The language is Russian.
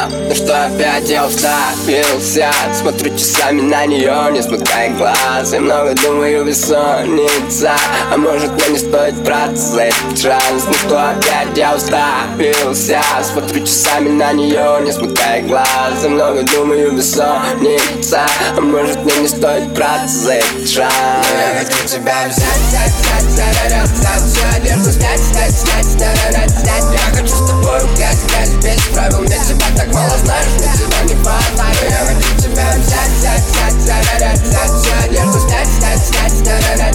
Ну что опять я уставился, смотрю часами на нее, не смыкая глаз, и много думаю, бессонница. А может мне не стоит браться за этот шанс? Ну что опять я уставился, смотрю часами на нее, не смыкая глаз, и много думаю, бессонница. А может мне не стоит браться за этот шанс? Я хочу тебя взять, всю одежду снять. Я хочу с тобой гулять, без правил. Мне тебя так мало знаешь, мне тебя не хватает. Я хочу тебя взять, всю одежду снять.